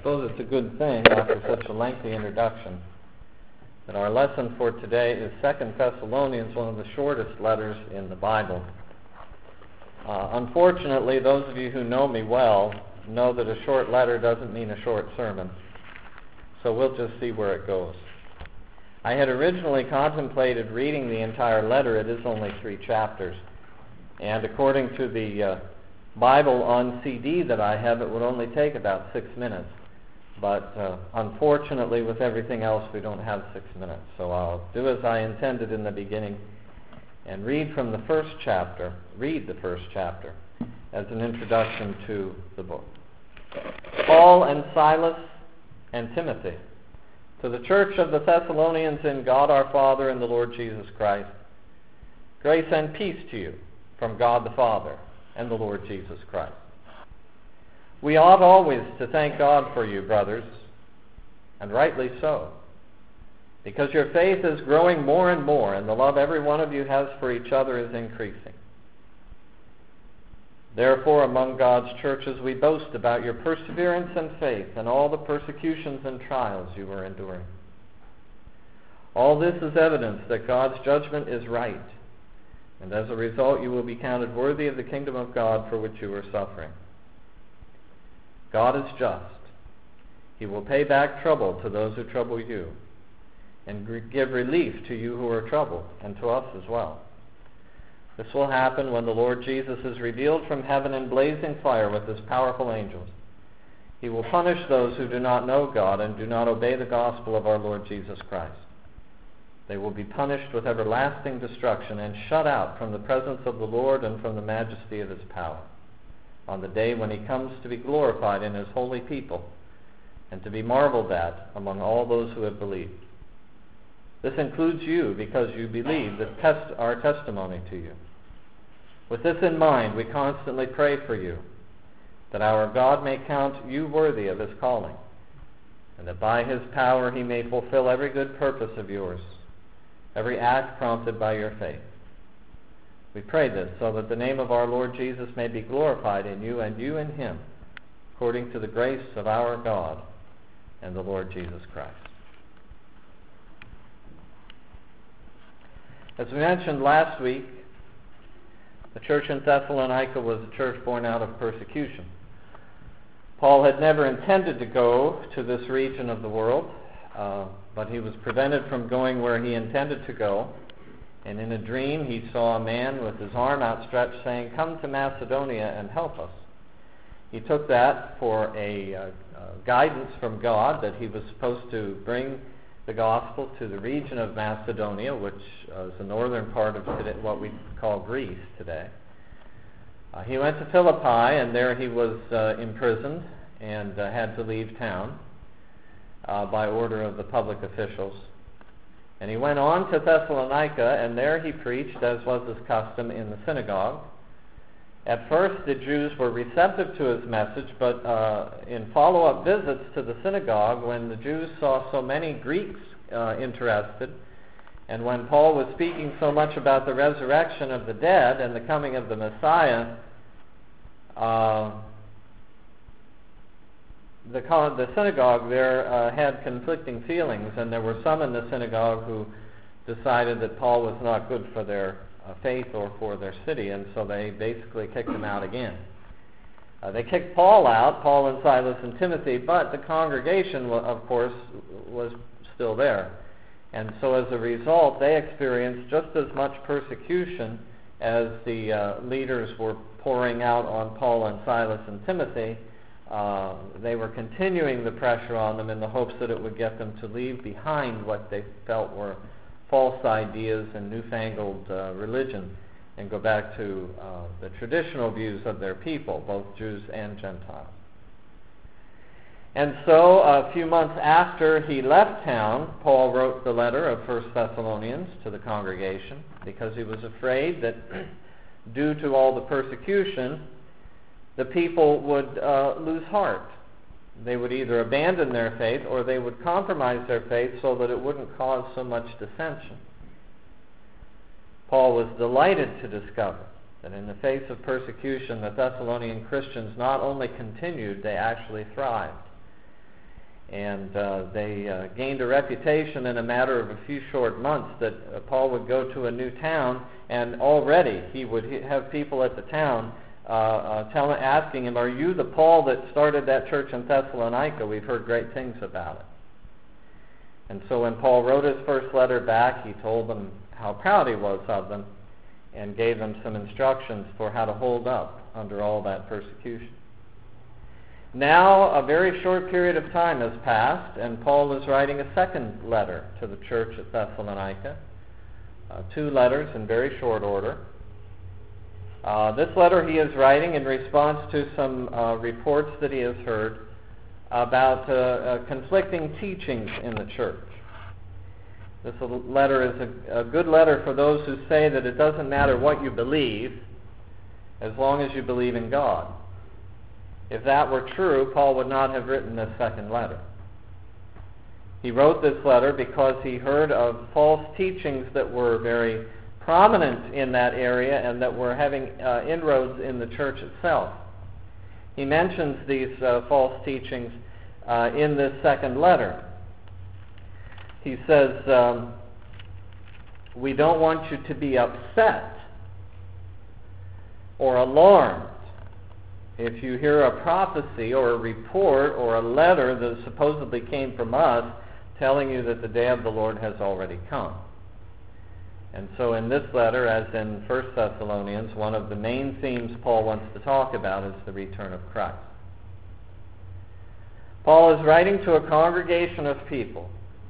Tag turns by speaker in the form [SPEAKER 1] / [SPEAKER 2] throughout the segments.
[SPEAKER 1] suppose it's a good thing, after such a lengthy introduction, that our lesson for today is 2 Thessalonians, one of the shortest letters in the Bible. Unfortunately, those of you who know me well know that a short letter doesn't mean a short sermon, so we'll just see where it goes. I had originally contemplated reading the entire letter. It is only 3 chapters, and according to the Bible on CD that I have, it would only take about 6 minutes. But unfortunately, with everything else, we don't have 6 minutes. So I'll do as I intended in the beginning and read from the first chapter, as an introduction to the book. Paul and Silas and Timothy, to the church of the Thessalonians in God our Father and the Lord Jesus Christ, grace and peace to you from God the Father and the Lord Jesus Christ. We ought always to thank God for you, brothers, and rightly so, because your faith is growing more and more, and the love every one of you has for each other is increasing. Therefore, among God's churches, we boast about your perseverance and faith and all the persecutions and trials you are enduring. All this is evidence that God's judgment is right, and as a result you will be counted worthy of the kingdom of God for which you are suffering. God is just. He will pay back trouble to those who trouble you, and give relief to you who are troubled, and to us as well. This will happen when the Lord Jesus is revealed from heaven in blazing fire with his powerful angels. He will punish those who do not know God and do not obey the gospel of our Lord Jesus Christ. They will be punished with everlasting destruction and shut out from the presence of the Lord and from the majesty of his power, on the day when he comes to be glorified in his holy people and to be marveled at among all those who have believed. This includes you, because you believe our testimony to you. With this in mind, we constantly pray for you, that our God may count you worthy of his calling, and that by his power he may fulfill every good purpose of yours, every act prompted by your faith. We pray this so that the name of our Lord Jesus may be glorified in you and you in him, according to the grace of our God and the Lord Jesus Christ. As we mentioned last week, the church in Thessalonica was a church born out of persecution. Paul had never intended to go to this region of the world, but he was prevented from going where he intended to go. And in a dream, he saw a man with his arm outstretched saying, "Come to Macedonia and help us." He took that for a guidance from God that he was supposed to bring the gospel to the region of Macedonia, which is the northern part of today, what we call Greece today. He went to Philippi, and there he was imprisoned and had to leave town by order of the public officials. And he went on to Thessalonica, and there he preached, as was his custom, in the synagogue. At first, the Jews were receptive to his message, but in follow-up visits to the synagogue, when the Jews saw so many Greeks interested, and when Paul was speaking so much about the resurrection of the dead and the coming of the Messiah, the synagogue there had conflicting feelings, and there were some in the synagogue who decided that Paul was not good for their faith or for their city, and so they basically kicked him out again. They kicked Paul out, Paul and Silas and Timothy, but the congregation, of course, was still there. And so as a result, they experienced just as much persecution as the leaders were pouring out on Paul and Silas and Timothy. They were continuing the pressure on them in the hopes that it would get them to leave behind what they felt were false ideas and newfangled religion and go back to the traditional views of their people, both Jews and Gentiles. And so a few months after he left town, Paul wrote the letter of 1 Thessalonians to the congregation because he was afraid that due to all the persecution, the people would lose heart. They would either abandon their faith or they would compromise their faith so that it wouldn't cause so much dissension. Paul was delighted to discover that in the face of persecution, the Thessalonian Christians not only continued, they actually thrived. And they gained a reputation in a matter of a few short months that Paul would go to a new town, and already he would have people at the town asking him, "Are you the Paul that started that church in Thessalonica? We've heard great things about it." And so when Paul wrote his first letter back, he told them how proud he was of them and gave them some instructions for how to hold up under all that persecution. Now, a very short period of time has passed, and Paul is writing a second letter to the church at Thessalonica. 2 letters in very short order. This letter he is writing in response to some reports that he has heard about conflicting teachings in the church. This letter is a good letter for those who say that it doesn't matter what you believe as long as you believe in God. If that were true, Paul would not have written this second letter. He wrote this letter because he heard of false teachings that were very prominent in that area and that were having inroads in the church itself. He mentions these false teachings in this second letter. He says, we don't want you to be upset or alarmed if you hear a prophecy or a report or a letter that supposedly came from us telling you that the day of the Lord has already come. And so in this letter, as in 1 Thessalonians, one of the main themes Paul wants to talk about is the return of Christ. Paul is writing to a congregation of people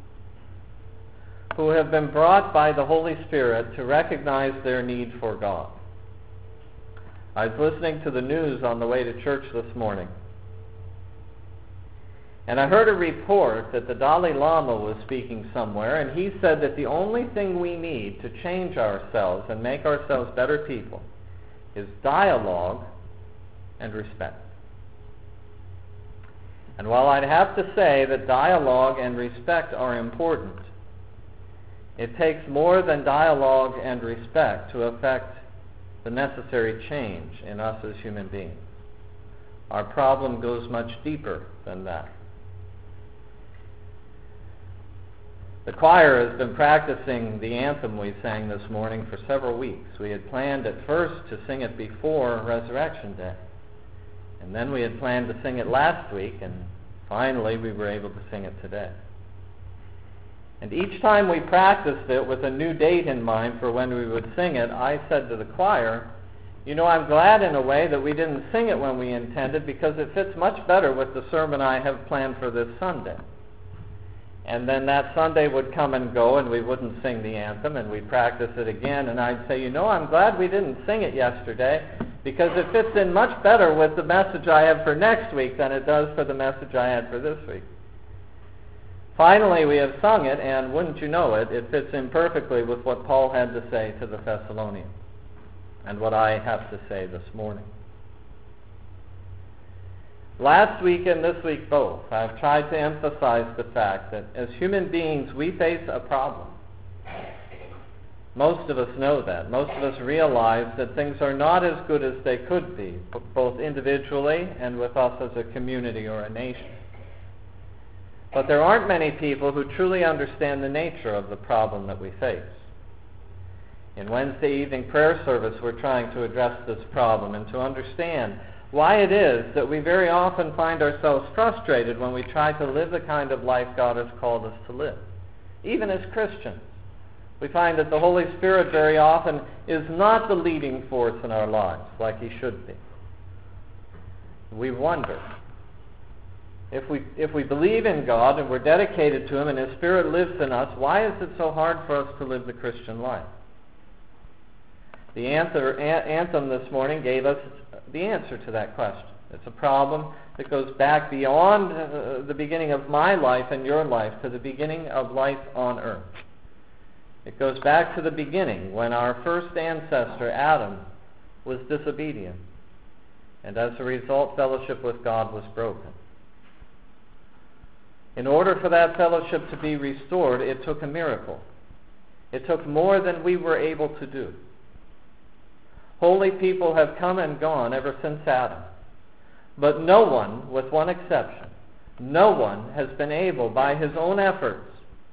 [SPEAKER 1] who have been brought by the Holy Spirit to recognize their need for God. I was listening to the news on the way to church this morning, and I heard a report that the Dalai Lama was speaking somewhere, and he said that the only thing we need to change ourselves and make ourselves better people is dialogue and respect. And while I'd have to say that dialogue and respect are important, it takes more than dialogue and respect to affect the necessary change in us as human beings. Our problem goes much deeper than that. The choir has been practicing the anthem we sang this morning for several weeks. We had planned at first to sing it before Resurrection Day. And then we had planned to sing it last week, and finally we were able to sing it today. And each time we practiced it with a new date in mind for when we would sing it, I said to the choir, I'm glad in a way that we didn't sing it when we intended, because it fits much better with the sermon I have planned for this Sunday. And then that Sunday would come and go, and we wouldn't sing the anthem, and we'd practice it again, and I'd say, I'm glad we didn't sing it yesterday, because it fits in much better with the message I have for next week than it does for the message I had for this week. Finally, we have sung it, and wouldn't you know it, it fits in perfectly with what Paul had to say to the Thessalonians, and what I have to say this morning. Last week and this week both, I've tried to emphasize the fact that as human beings, we face a problem. Most of us know that. Most of us realize that things are not as good as they could be, both individually and with us as a community or a nation. But there aren't many people who truly understand the nature of the problem that we face. In Wednesday evening prayer service, we're trying to address this problem and to understand why it is that we very often find ourselves frustrated when we try to live the kind of life God has called us to live. Even as Christians, we find that the Holy Spirit very often is not the leading force in our lives like He should be. We wonder, if we believe in God and we're dedicated to Him and His Spirit lives in us, why is it so hard for us to live the Christian life? The anthem this morning gave us the answer to that question. It's a problem that goes back beyond the beginning of my life and your life to the beginning of life on earth. It goes back to the beginning when our first ancestor, Adam, was disobedient. And as a result, fellowship with God was broken. In order for that fellowship to be restored, it took a miracle. It took more than we were able to do. Holy people have come and gone ever since Adam. But no one, with one exception, No one has been able, by his own efforts,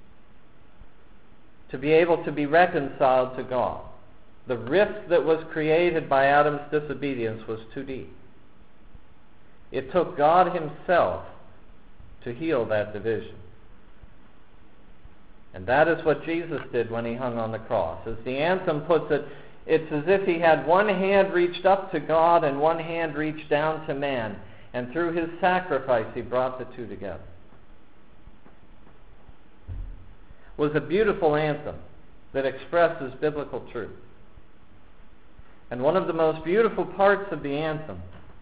[SPEAKER 1] to be able to be reconciled to God. The rift that was created by Adam's disobedience was too deep. It took God himself to heal that division. And that is what Jesus did when he hung on the cross. As the anthem puts it, it's as if he had one hand reached up to God and one hand reached down to man. And through his sacrifice, he brought the two together. It was a beautiful anthem that expresses biblical truth. And one of the most beautiful parts of the anthem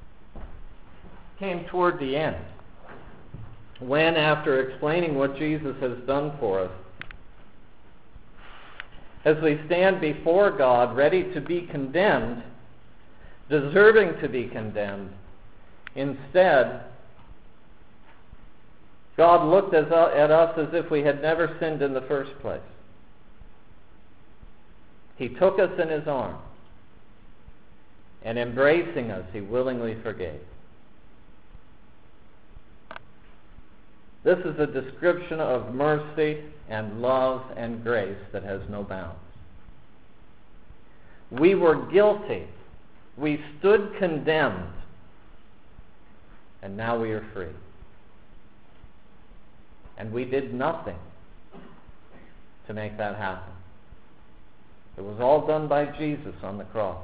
[SPEAKER 1] came toward the end, when, after explaining what Jesus has done for us, as we stand before God ready to be condemned, deserving to be condemned, instead, God looked at us as if we had never sinned in the first place. He took us in his arms, and embracing us, he willingly forgave. This is a description of mercy and love and grace that has no bounds. We were guilty. We stood condemned. And now we are free. And we did nothing to make that happen. It was all done by Jesus on the cross.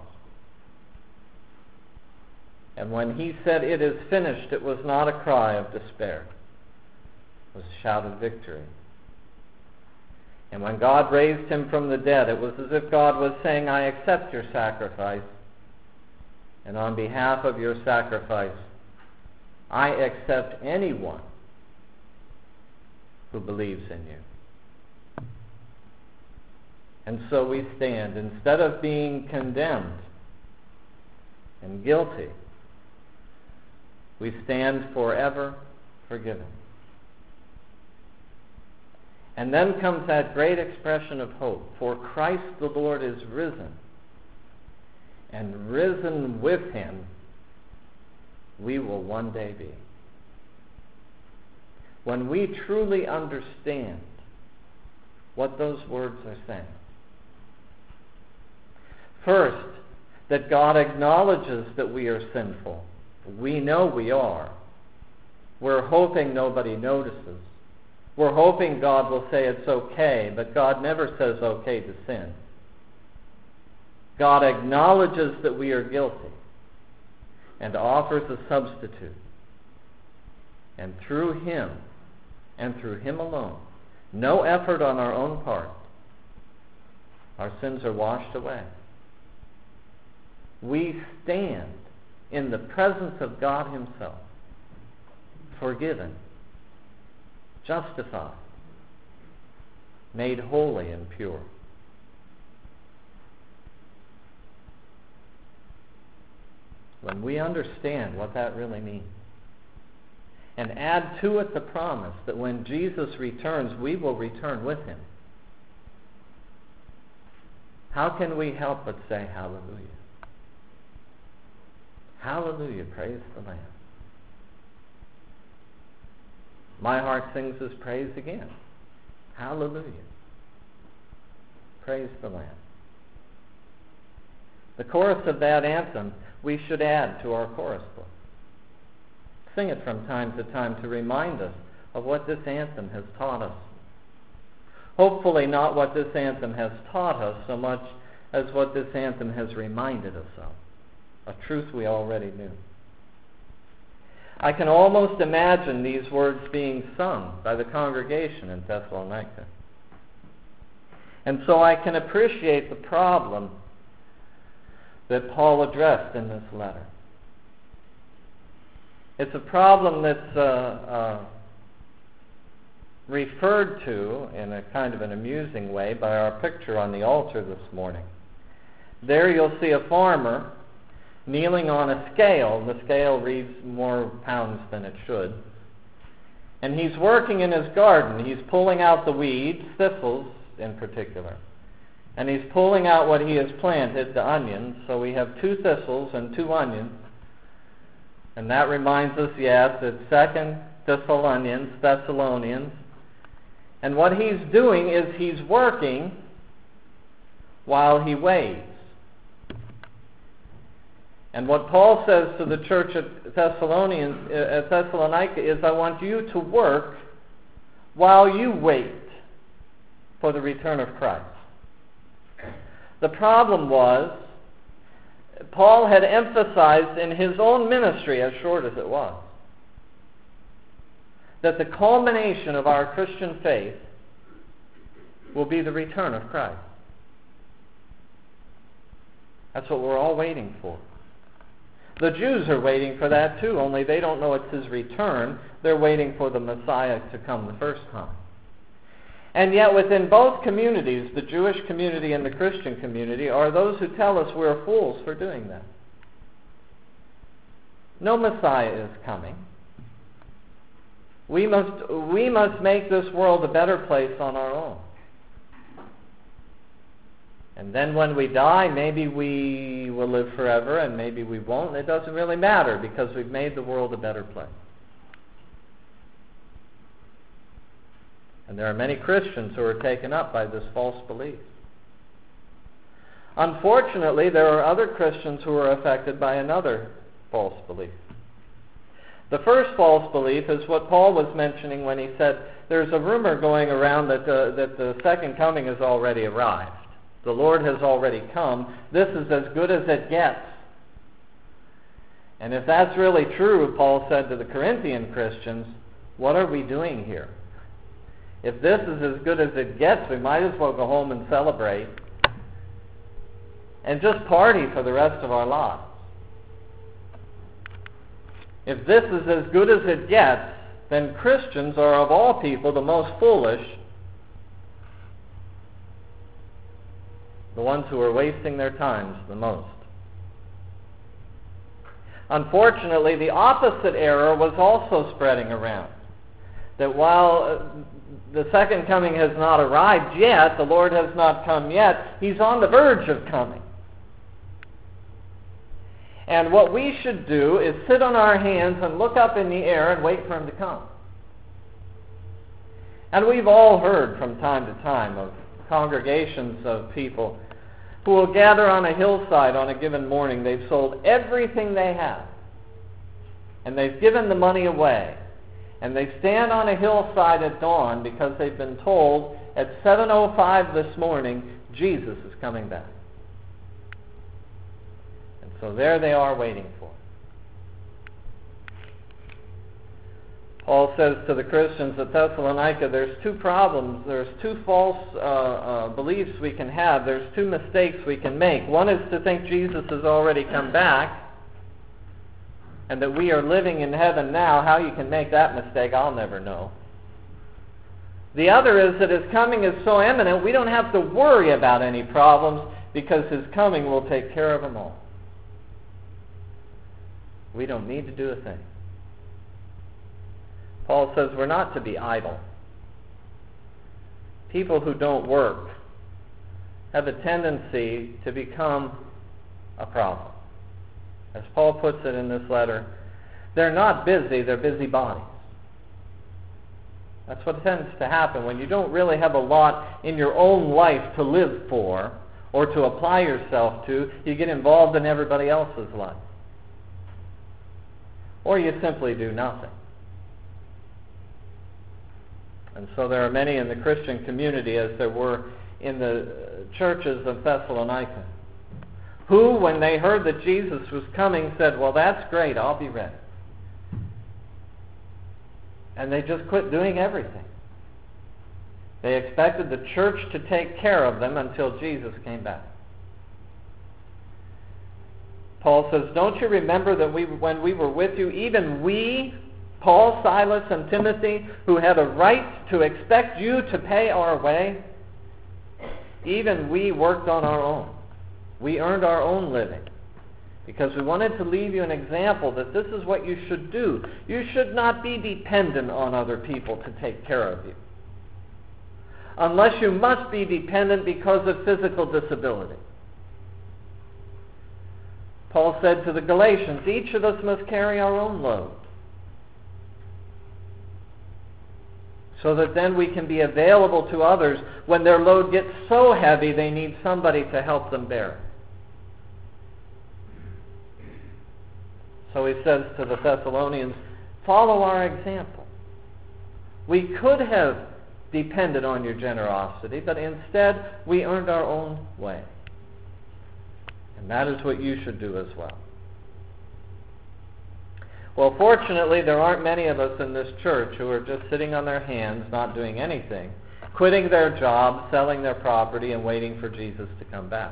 [SPEAKER 1] And when he said, "It is finished," it was not a cry of despair. It was a shout of victory. And when God raised him from the dead, it was as if God was saying, "I accept your sacrifice. And on behalf of your sacrifice, I accept anyone who believes in you." And so we stand, instead of being condemned and guilty, we stand forever forgiven. And then comes that great expression of hope. For Christ the Lord is risen, and risen with him we will one day be. When we truly understand what those words are saying. First, that God acknowledges that we are sinful. We know we are. We're hoping nobody notices. We're hoping God will say it's okay, but God never says okay to sin. God acknowledges that we are guilty and offers a substitute. And through him, and through him alone, no effort on our own part, our sins are washed away. We stand in the presence of God himself, forgiven, justified, made holy and pure. When we understand what that really means, and add to it the promise that when Jesus returns, we will return with him, how can we help but say hallelujah? Hallelujah, praise the Lamb. My heart sings his praise again. Hallelujah. Praise the Lamb. The chorus of that anthem we should add to our chorus book. Sing it from time to time to remind us of what this anthem has taught us. Hopefully not what this anthem has taught us so much as what this anthem has reminded us of. A truth we already knew. I can almost imagine these words being sung by the congregation in Thessalonica. And so I can appreciate the problem that Paul addressed in this letter. It's a problem that's referred to in a kind of an amusing way by our picture on the altar this morning. There you'll see a farmer kneeling on a scale. The scale reads more pounds than it should. And he's working in his garden. He's pulling out the weeds, thistles in particular. And he's pulling out what he has planted, the onions. So we have 2 thistles and 2 onions. And that reminds us, yes, that 2 Thessalonians. And what he's doing is he's working while he waits. And what Paul says to the church at Thessalonica is, I want you to work while you wait for the return of Christ. The problem was, Paul had emphasized in his own ministry, as short as it was, that the culmination of our Christian faith will be the return of Christ. That's what we're all waiting for. The Jews are waiting for that too, only they don't know it's his return. They're waiting for the Messiah to come the first time. And yet within both communities, the Jewish community and the Christian community, are those who tell us we're fools for doing that. No Messiah is coming. We must make this world a better place on our own. And then when we die, maybe we will live forever and maybe we won't. It doesn't really matter because we've made the world a better place. And there are many Christians who are taken up by this false belief. Unfortunately, there are other Christians who are affected by another false belief. The first false belief is what Paul was mentioning when he said, there's a rumor going around that the second coming has already arrived. The Lord has already come. This is as good as it gets. And if that's really true, Paul said to the Corinthian Christians, what are we doing here? If this is as good as it gets, we might as well go home and celebrate and just party for the rest of our lives. If this is as good as it gets, then Christians are of all people the most foolish, the ones who are wasting their times the most. Unfortunately, the opposite error was also spreading around. That while the second coming has not arrived yet, the Lord has not come yet, He's on the verge of coming. And what we should do is sit on our hands and look up in the air and wait for Him to come. And we've all heard from time to time of congregations of people who will gather on a hillside on a given morning. They've sold everything they have, and they've given the money away. And they stand on a hillside at dawn because they've been told at 7:05 this morning, Jesus is coming back. And so there they are waiting for Him. Paul says to the Christians at Thessalonica, there's two problems. There's two false beliefs we can have. There's two mistakes we can make. One is to think Jesus has already come back and that we are living in heaven now. How you can make that mistake, I'll never know. The other is that His coming is so imminent, we don't have to worry about any problems because His coming will take care of them all. We don't need to do a thing. Paul says we're not to be idle. People who don't work have a tendency to become a problem. As Paul puts it in this letter, they're not busy, they're busybodies. That's what tends to happen when you don't really have a lot in your own life to live for or to apply yourself to. You get involved in everybody else's life. Or you simply do nothing. And so there are many in the Christian community, as there were in the churches of Thessalonica, who, when they heard that Jesus was coming, said, well, that's great, I'll be ready. And they just quit doing everything. They expected the church to take care of them until Jesus came back. Paul says, don't you remember that when we were with you, even we, Paul, Silas, and Timothy, who had a right to expect you to pay our way, even we worked on our own. We earned our own living because we wanted to leave you an example that this is what you should do. You should not be dependent on other people to take care of you, unless you must be dependent because of physical disability. Paul said to the Galatians, each of us must carry our own load. so that then we can be available to others when their load gets so heavy they need somebody to help them bear it. So he says to the Thessalonians, follow our example. We could have depended on your generosity, but instead we earned our own way. And that is what you should do as well. Well, fortunately, there aren't many of us in this church who are just sitting on their hands, not doing anything, quitting their job, selling their property, and waiting for Jesus to come back.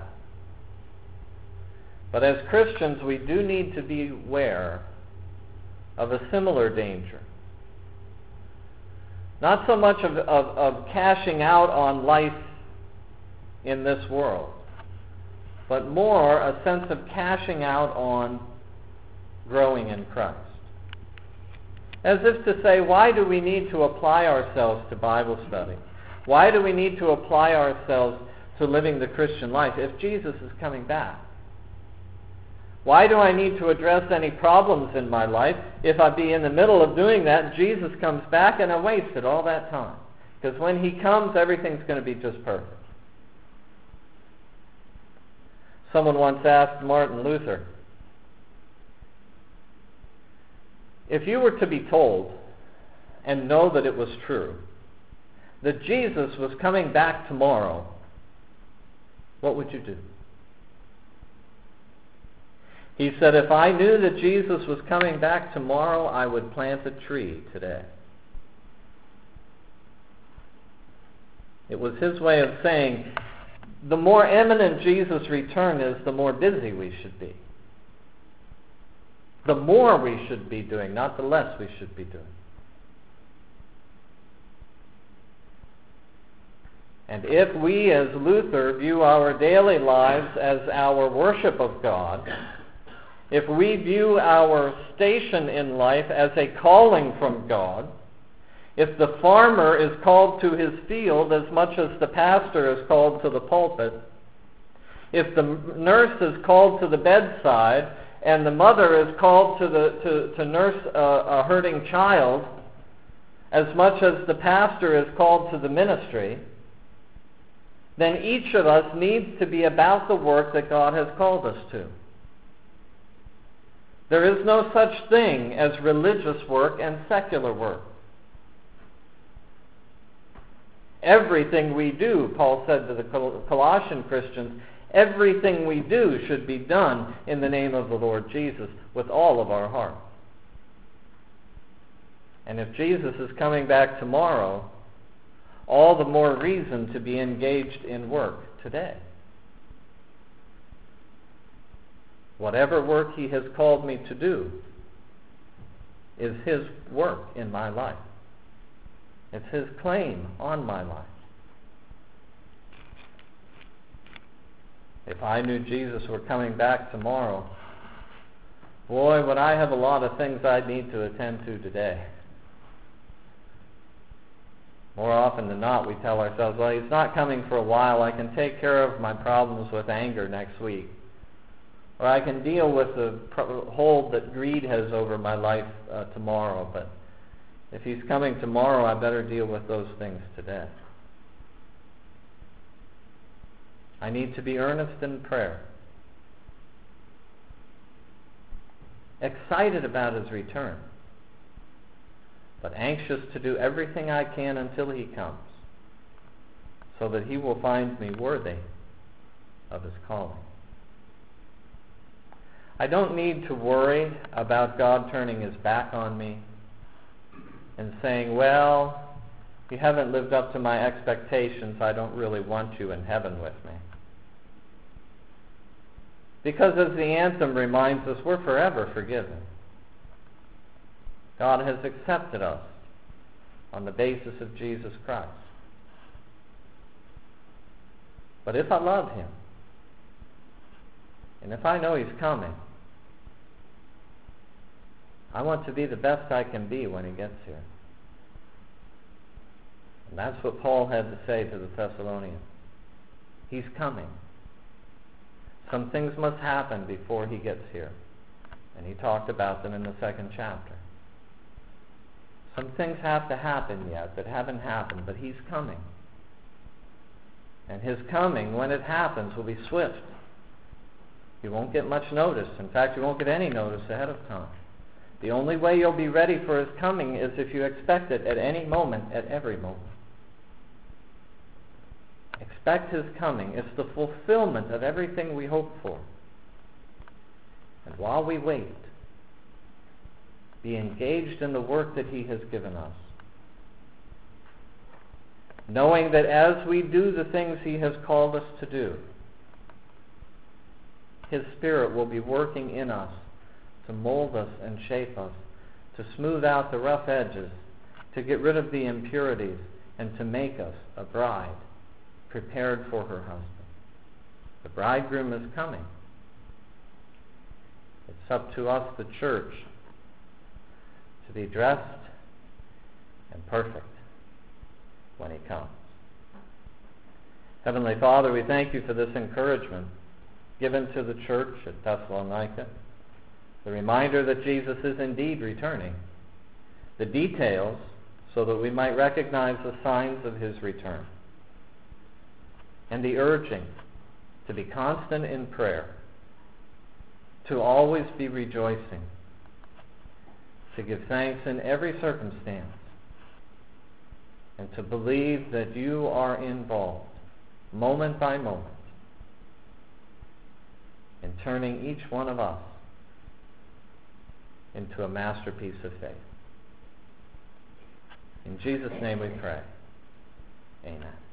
[SPEAKER 1] But as Christians, we do need to be aware of a similar danger. Not so much of cashing out on life in this world, but more a sense of cashing out on growing in Christ. As if to say, why do we need to apply ourselves to Bible study? Why do we need to apply ourselves to living the Christian life if Jesus is coming back? Why do I need to address any problems in my life if I be in the middle of doing that and Jesus comes back and I wasted all that time? Because when he comes, everything's going to be just perfect. Someone once asked Martin Luther, if you were to be told and know that it was true, that Jesus was coming back tomorrow, what would you do? He said, if I knew that Jesus was coming back tomorrow, I would plant a tree today. It was his way of saying, the more imminent Jesus' return is, the more busy we should be. The more we should be doing, not the less we should be doing. And if we, as Luther, view our daily lives as our worship of God, if we view our station in life as a calling from God, if the farmer is called to his field as much as the pastor is called to the pulpit, if the nurse is called to the bedside and the mother is called to nurse a hurting child as much as the pastor is called to the ministry, then each of us needs to be about the work that God has called us to. There is no such thing as religious work and secular work. Everything we do, Paul said to the Colossian Christians, everything we do should be done in the name of the Lord Jesus with all of our heart. And if Jesus is coming back tomorrow, all the more reason to be engaged in work today. Whatever work he has called me to do is his work in my life. It's his claim on my life. If I knew Jesus were coming back tomorrow, boy, would I have a lot of things I need to attend to today. More often than not, we tell ourselves, well, he's not coming for a while. I can take care of my problems with anger next week. Or I can deal with the hold that greed has over my life tomorrow. But if he's coming tomorrow, I better deal with those things today. I need to be earnest in prayer. Excited about his return. But anxious to do everything I can until he comes, so that he will find me worthy of his calling. I don't need to worry about God turning his back on me and saying, well, you haven't lived up to my expectations, I don't really want you in heaven with me. Because as the anthem reminds us, we're forever forgiven. God has accepted us on the basis of Jesus Christ. But if I love him, and if I know he's coming, I want to be the best I can be when he gets here. And that's what Paul had to say to the Thessalonians. He's coming. Some things must happen before he gets here. And he talked about them in the 2nd chapter. Some things have to happen yet that haven't happened, but He's coming. And His coming, when it happens, will be swift. You won't get much notice. In fact, you won't get any notice ahead of time. The only way you'll be ready for His coming is if you expect it at any moment, at every moment. Expect His coming. It's the fulfillment of everything we hope for. And while we wait, be engaged in the work that He has given us, knowing that as we do the things He has called us to do, His Spirit will be working in us to mold us and shape us, to smooth out the rough edges, to get rid of the impurities, and to make us a bride prepared for her husband. The bridegroom is coming. It's up to us, the church, to be dressed and perfect when He comes. Heavenly Father, we thank You for this encouragement given to the church at Thessalonica, the reminder that Jesus is indeed returning, the details so that we might recognize the signs of His return, and the urging to be constant in prayer, to always be rejoicing, to give thanks in every circumstance, and to believe that You are involved, moment by moment, in turning each one of us into a masterpiece of faith. In Jesus' name we pray. Amen.